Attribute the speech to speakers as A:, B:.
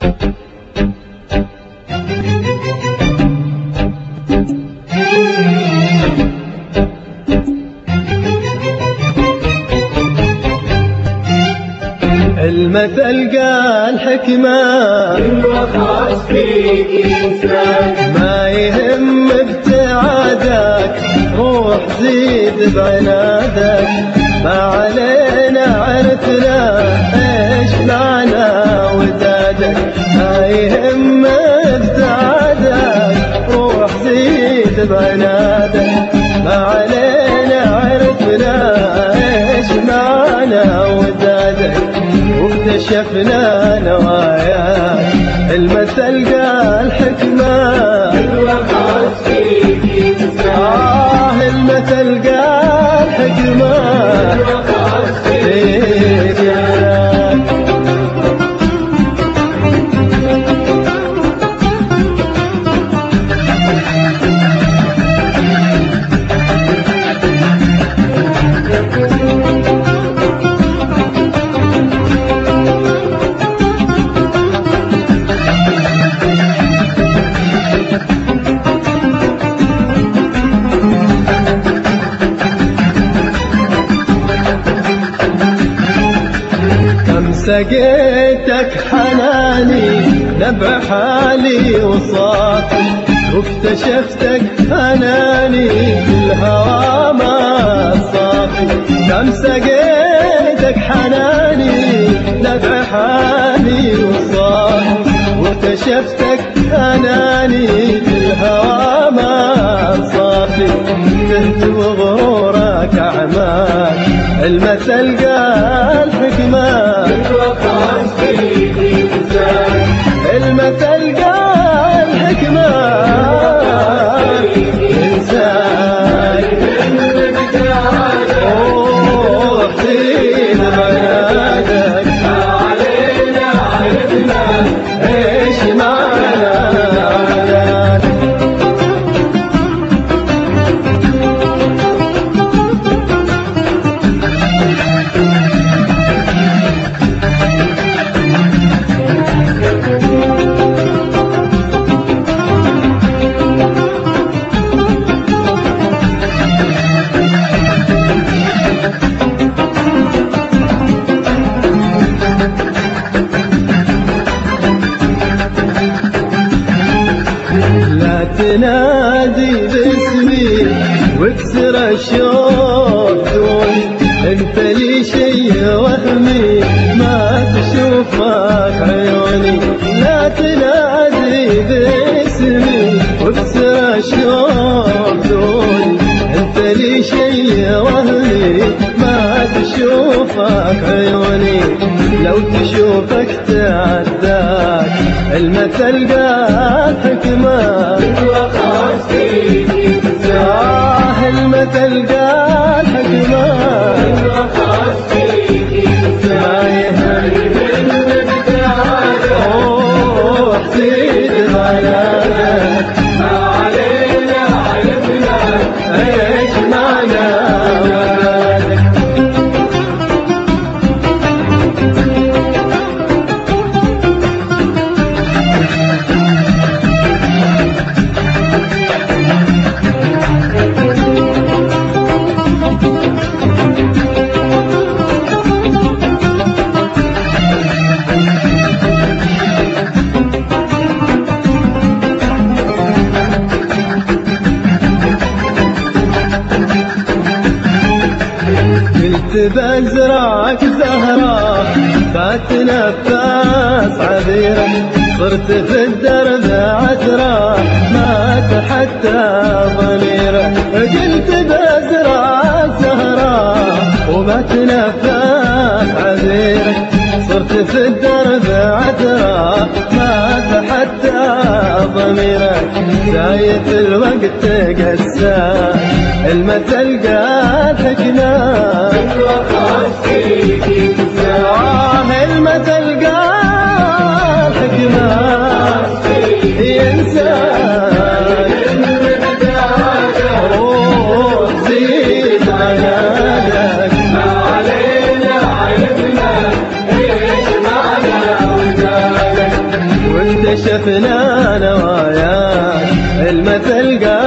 A: المثل قال حكمة
B: الوخاص فيك إنسان
A: ما يهم ابتعادك، روح زيد بعنادك. ما علينا عرفنا ايش معنى ودادك، ما يهم ابتعادك، روح زيد بعنادك. ما علينا عرفنا ايش معنى ودادك، واكتشفنا نواياك. المثل قال حكمة
B: الوخاص فيك إنسان
A: المثل قال حكمة
B: الوخاص فيك إنسان
A: سقيتك حناني نبع حالي وصافي، واكتشفتك أناني بالهوى ما صافي. كم سقيتك حناني نبع حالي وصافي، واكتشفتك أناني بالهوى ما صافي. كنت وغرورك أعمال، المثل قال حكمة
B: الوخاص فيك إنسان
A: المثل قال حكمة إنسان روح زيد بعنادك.
B: ما علينا عرفنا
A: ايش معنى ودادك، تنادي باسمي واكسر الشوق دوني. انت لي شي وهمي ما تشوفك عيوني. لا تنادي باسمي واكسر الشوق دوني. انت لي شي وهمي ما تشوفك عيوني. لو تشوفك تعداك، المثل قال حكمة
B: الوخاص فيك إنسان
A: المثل قال حكمة
B: الوخاص فيك إنسان
A: ما يهم روح زيد بعنادك.
B: ما علينا عرفنا
A: ايش معنى ودادك، قلت بزرعك زهرة فتنفس عبيرة. صرت في الدرب عثرة ما حتى ضميرة. قلت بزرعك زهرة وما تنفس عبيرة. صرت في الدرب عثرة ما حتى ضميرك. شايف الوقت قسى، المثل قال حكمة
B: الوخاص فيك إنسان
A: المثل قال حكمة إنسان روح زيد بعنادك.
B: ما علينا عرفنا ايش معنى ودادك.
A: كشفنا نواياك المثل قال